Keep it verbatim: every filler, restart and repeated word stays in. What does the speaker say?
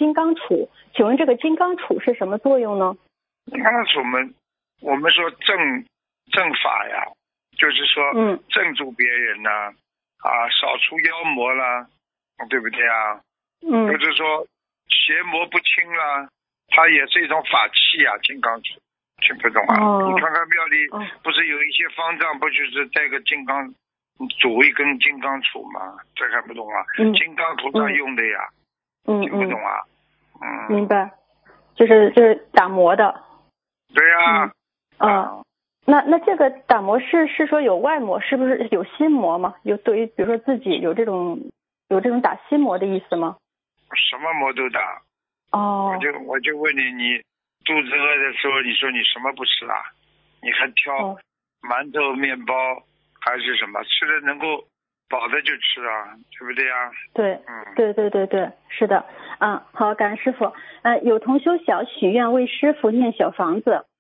金刚杵，请问这个金刚杵是什么作用呢？ 金刚杵我们我们说正正法呀，就是说嗯镇住别人呐、啊，啊，扫除妖魔啦，对不对啊？ 嗯就是说邪魔不侵啦，它也是一种法器啊，金刚杵，听不懂啊？ 哦、 你看看庙里、 哦、 不是有一些方丈，不就是带个金刚，组一根金刚杵吗？这还不懂啊？ 嗯金刚菩萨用的呀， 嗯听不懂嗯， 啊？嗯， 明白，就是就是打磨的。 对呀、 嗯啊，那那这个打磨是是说有外磨，是不是有心磨吗？有对于比如说自己有这种有这种打心磨的意思吗？ 什么魔都打。 哦， 我就我就问你，你肚子饿的时候，你说你什么不吃啊？你还挑哦馒头、面包还是什么？吃的能够饱的就吃啊，对不对啊？ 对， 嗯， 对对对对，是的，嗯，好，感恩师傅。嗯，有同修想许愿为师傅念小房子，